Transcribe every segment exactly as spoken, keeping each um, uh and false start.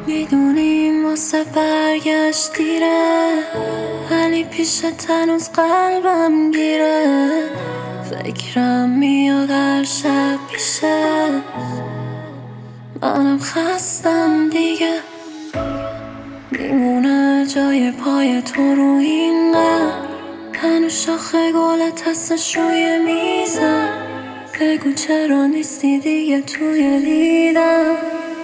میدونیم واسه برگشت دیره، ولی پیشت هنوز قلبم گیره. فکرم میاد هر شب پیشه، منم خستم دیگه. میمونه جای پای تو رو این قلب، هنوز شاخه گلت هستش روی میزم. بگو چرا نیستی دیگه توی دیدم.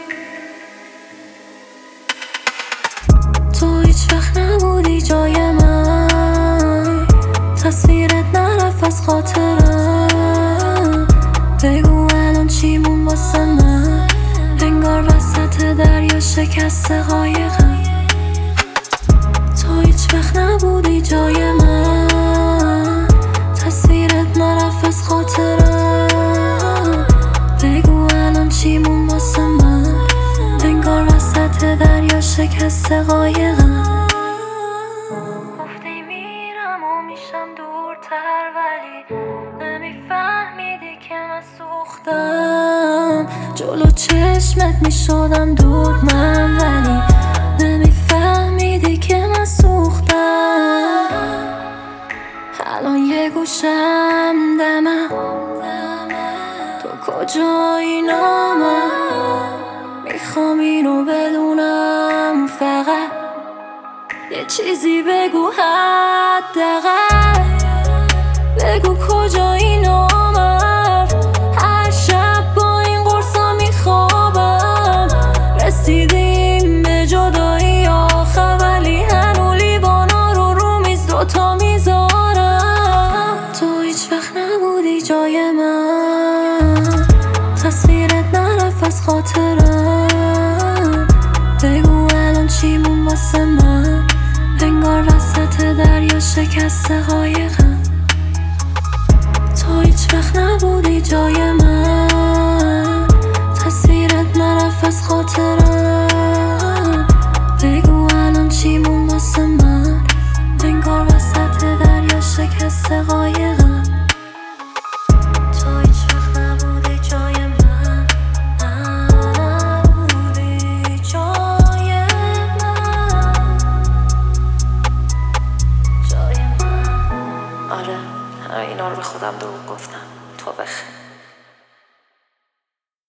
تو هیچ وقت نبودی جای من، تصویرت نرفت از خاطرم. بگو الان چی مون واسه من، انگار وسط دریا شکسته قایقم. تو هیچ وقت نبودی جای من، تصویرت نرفت از خاطرم. بگو الان چی مون واسه من، انگار وسط دریا شکسته قایقم. گفتی میرم و میشم دورتر، ولی نمیفهمیدی که من سوختم. جلو چشمت میشدم دور من، ولی نمیفهمیدی که من سوختم. الان یه گوشم دمم، تو کجایی نامم. میخوام اینو بدونم فقط، یه چیزی بگو حداقل. بگو کجایی نامم. هر شب با این قرصا میخوابم. رسیدیم به جدایی آخر، ولی هنو لیوانا رو رو میز دوتا میذارم. تو هیچ وقت نبودی جای من، تصویرت نرفت از خاطرم. بگو الان چی مون واسه من، انگار وسط دریا شکسته قایقم. تو هیچ وقت نبودی جای من، تصویرت نرفت از خاطرم.